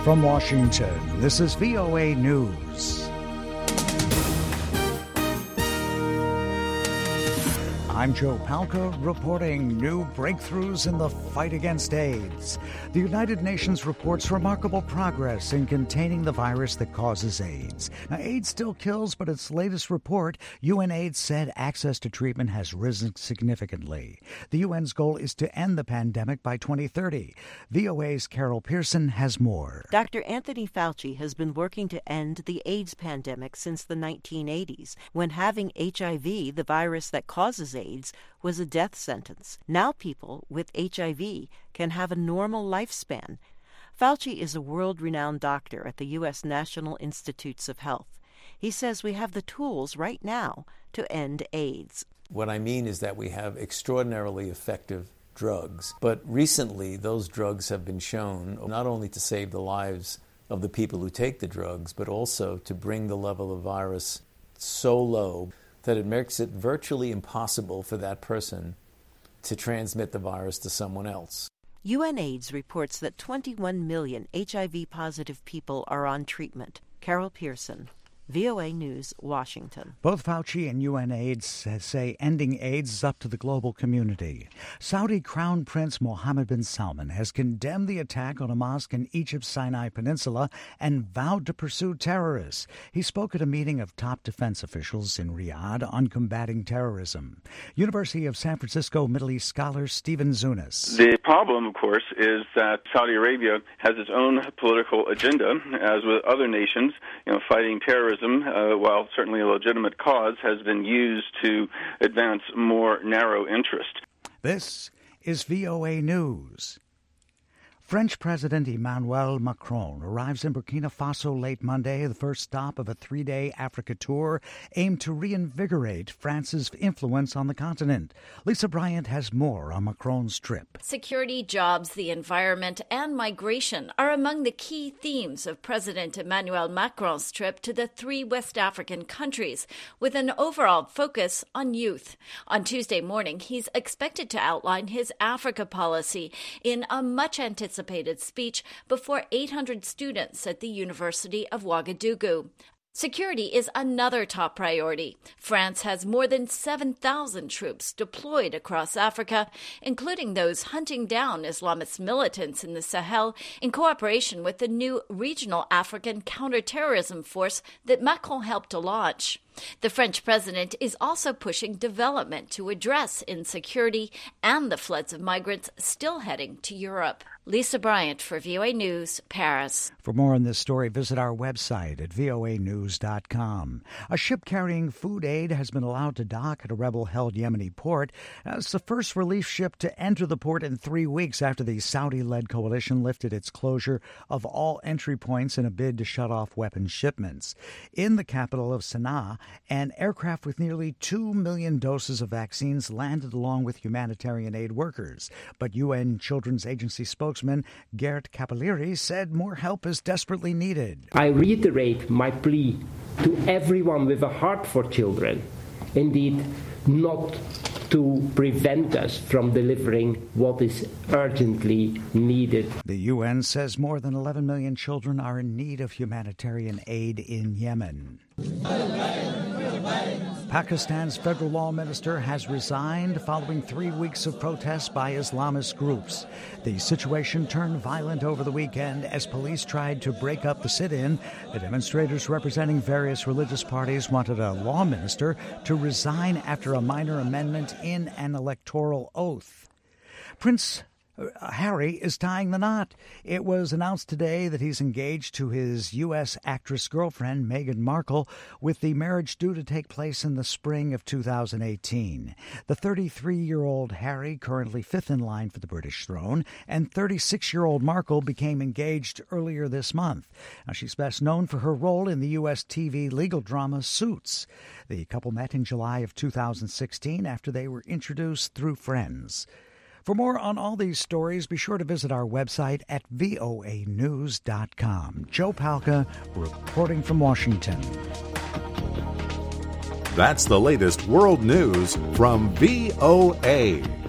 From Washington, this is VOA News. I'm Joe Palca reporting new breakthroughs in the fight against AIDS. The United Nations reports remarkable progress in containing the virus that causes AIDS. Now, AIDS still kills, but its latest report, UNAIDS said access to treatment has risen significantly. The UN's goal is to end the pandemic by 2030. VOA's Carol Pearson has more. Dr. Anthony Fauci has been working to end the AIDS pandemic since the 1980s, when having HIV, the virus that causes AIDS, was a death sentence. Now people with HIV can have a normal lifespan. Fauci is a world-renowned doctor at the U.S. National Institutes of Health. He says we have the tools right now to end AIDS. What I mean is that we have extraordinarily effective drugs, but recently those drugs have been shown not only to save the lives of the people who take the drugs, but also to bring the level of virus so low that it makes it virtually impossible for that person to transmit the virus to someone else. UNAIDS reports that 21 million HIV-positive people are on treatment. Carol Pearson, VOA News, Washington. Both Fauci and UNAIDS say ending AIDS is up to the global community. Saudi Crown Prince Mohammed bin Salman has condemned the attack on a mosque in Egypt's Sinai Peninsula and vowed to pursue terrorists. He spoke at a meeting of top defense officials in Riyadh on combating terrorism. University of San Francisco Middle East scholar Stephen Zunas. The problem, of course, is that Saudi Arabia has its own political agenda, as with other nations, fighting terrorism. While certainly a legitimate cause, has been used to advance more narrow interest. This is VOA News. French President Emmanuel Macron arrives in Burkina Faso late Monday, the first stop of a three-day Africa tour aimed to reinvigorate France's influence on the continent. Lisa Bryant has more on Macron's trip. Security, jobs, the environment, and migration are among the key themes of President Emmanuel Macron's trip to the three West African countries, with an overall focus on youth. On Tuesday morning, he's expected to outline his Africa policy in a much-anticipated speech before 800 students at the University of Ouagadougou. Security is another top priority. France has more than 7,000 troops deployed across Africa, including those hunting down Islamist militants in the Sahel in cooperation with the new Regional African Counterterrorism Force that Macron helped to launch. The French president is also pushing development to address insecurity and the floods of migrants still heading to Europe. Lisa Bryant for VOA News, Paris. For more on this story, visit our website at voanews.com. A ship carrying food aid has been allowed to dock at a rebel-held Yemeni port. It's the first relief ship to enter the port in 3 weeks after the Saudi-led coalition lifted its closure of all entry points in a bid to shut off weapons shipments. In the capital of Sana'a, an aircraft with nearly 2 million doses of vaccines landed along with humanitarian aid workers. But UN Children's Agency spokesman Gert Capilliri said more help is desperately needed. I reiterate my plea to everyone with a heart for children, indeed not to prevent us from delivering what is urgently needed. The UN says more than 11 million children are in need of humanitarian aid in Yemen. Pakistan's federal law minister has resigned following 3 weeks of protests by Islamist groups. The situation turned violent over the weekend as police tried to break up the sit-in. The demonstrators representing various religious parties wanted a law minister to resign after a minor amendment in an electoral oath. Prince Harry is tying the knot. It was announced today that he's engaged to his U.S. actress girlfriend, Meghan Markle, with the marriage due to take place in the spring of 2018. The 33-year-old Harry, currently fifth in line for the British throne, and 36-year-old Markle became engaged earlier this month. Now, she's best known for her role in the U.S. TV legal drama Suits. The couple met in July of 2016 after they were introduced through friends. For more on all these stories, be sure to visit our website at voanews.com. Joe Palca reporting from Washington. That's the latest world news from VOA.